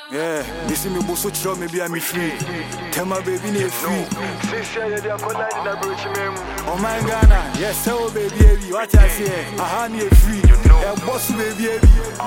Yeah, they see me bosso chill, maybe I'm free. Tell my baby near free. Oh my Ghana, yes, so baby, what I say, I need free. Yeah, boss baby.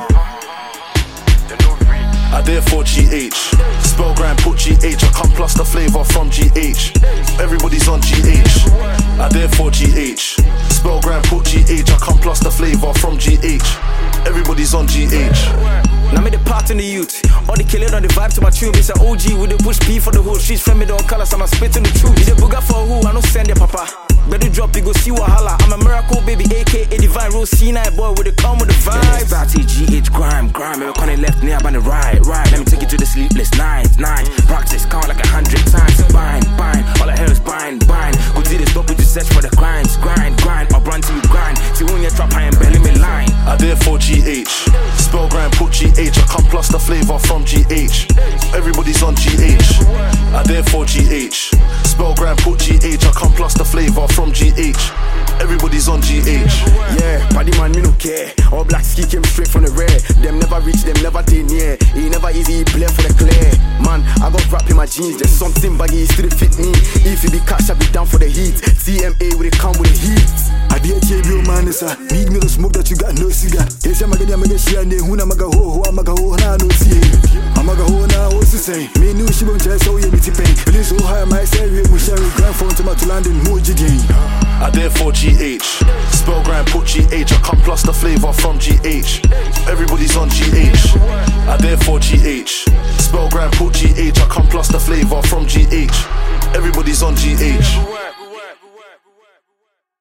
I therefore GH, spell grind, put GH. I come plus the flavor from GH. Everybody's on GH. I therefore GH, spell grind, put GH. I come plus the flavor from GH. Everybody's on GH. Now me the part in the youth. All the killing on the vibe to my tune. It's an OG with the push P for the whole streets. Friend me don't colors, I'm a spitting the truth. You the booger for who? I don't send your papa. Better drop, you go see Wahala. I'm a miracle baby, aka Divine Rose C9 boy with the calm with the vibes. Batty GH grime. Every corner left near on the right. Let me take you to the sleepless night. Practice count like 100 times. Bind. All I hear is bind. Go to the stop with you search for the grinds. Grind. Or run till you grind. See when you trap, I ain't belly me line. I therefore GH, spell grind, put GH. I come plus the flavor from GH. Everybody's on GH. I therefore GH, spell grind, put GH. I come plus the flavor from GH. Everybody's on GH. Yeah, body man, me no care. All black ski came straight from the rear. Them never reach, them never stay near. It never easy, play for the clear. Man, I got rap in my jeans. There's something baggy, it still fit me. If you be cash, I be down for the heat. CMA, with it come with the heat. I be a TBO man, sir. Need me to smoke that you got no cigar. Yes, I'm a good share, and who I'm a go, I'm a go, no see. I'm a go now, what's the same? Me knew she won't tell so you need to pay. Please, so high, my say, we share a grand phone to my London, Moji game. I therefore GH, spell grind, put GH. I come plus the flavor from GH. Everybody's on GH. I therefore GH, spell grind, put GH. I come plus the flavor from GH. Everybody's on GH.